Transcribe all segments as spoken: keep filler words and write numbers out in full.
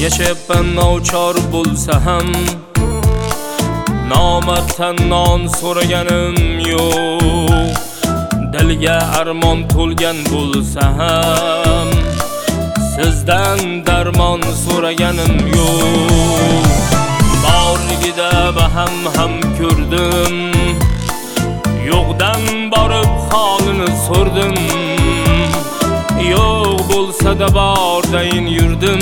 yashayapman nochor bo'lsa ham, nomarddan non so'raganim yo'q. Dilga armon to'lgan bo'lsa ham, sizdan darmon so'raganim yo'q. Borligida baham ham ko'rdim, yo'qdan borib holini so'rdim. Yo'q bo'lsa-da bordayin yurdim,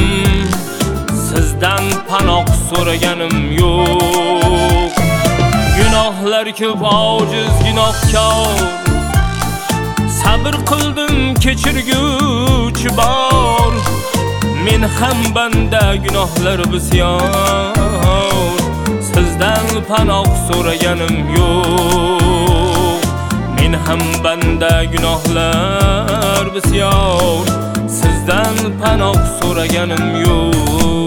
sizdan panoh so'raganim yo'q. Gunohlar ko'p, ojiz gunohkor, sabr qildim kechirguvchi bor. Men ham banda, gunohlar bisyor, sizdan panoh so'raganim yo'q. Men ham banda, gunohlar bisyor, sizdan panoh so'raganim yo'q.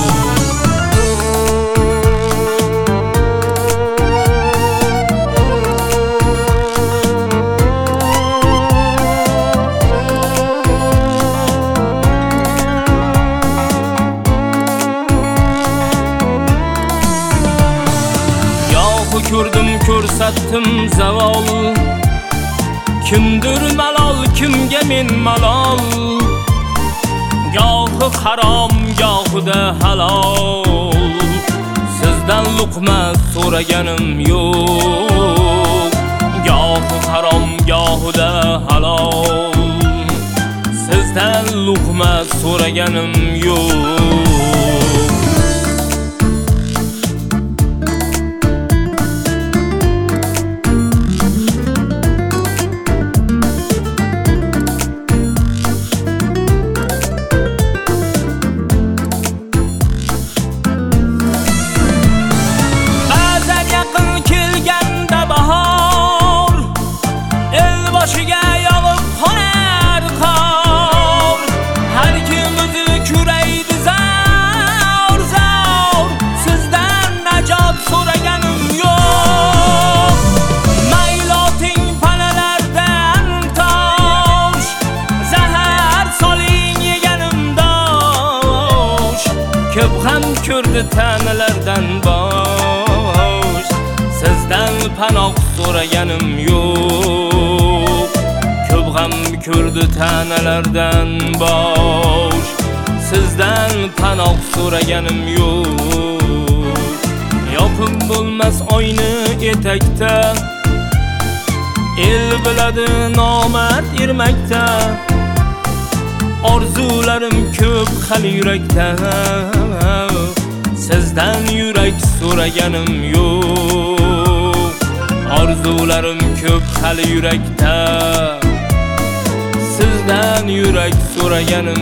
Ko'rdim ko'rsatdim zavol, kimdir malol, kimga men malol. Gohi harom, gohida halol, sizdan luqma so'raganim yo'q. Gohi harom, gohida halol, sizdan luqma so'raganim yo'q. Ko'p ham ko'rdi tanalardan bosh, sizdan panoh so'raganim yo'q. Ko'p ham ko'rdi tanalardan bosh, sizdan panoh so'raganim yo'q. Yopib bo'lmas oyni etakda, el biladi nomard ermakda. Orzularim ko'p hali yurakda, sizdan yurak so'raganim yo'q. Orzularim ko'p hali yurakda, sizdan yurak so'raganim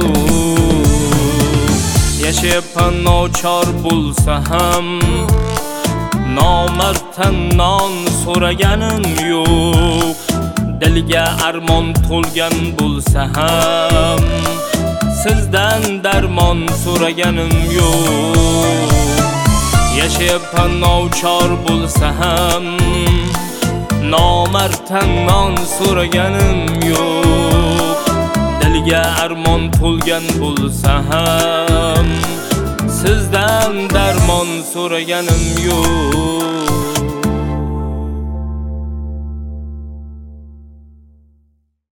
yo'q. Yashayapman nochor bo'lsa ham, nomarddan non so'raganim yo'q. Dilga armon to'lgan bo'lsa ham, sizdan darmon so'raganim yo'q. Yashayapman nochor bo'lsa ham, nomarddan non so'raganim yo'q. Dilga armon to'lgan bo'lsa ham, sizdan darmon so'raganim yo'q.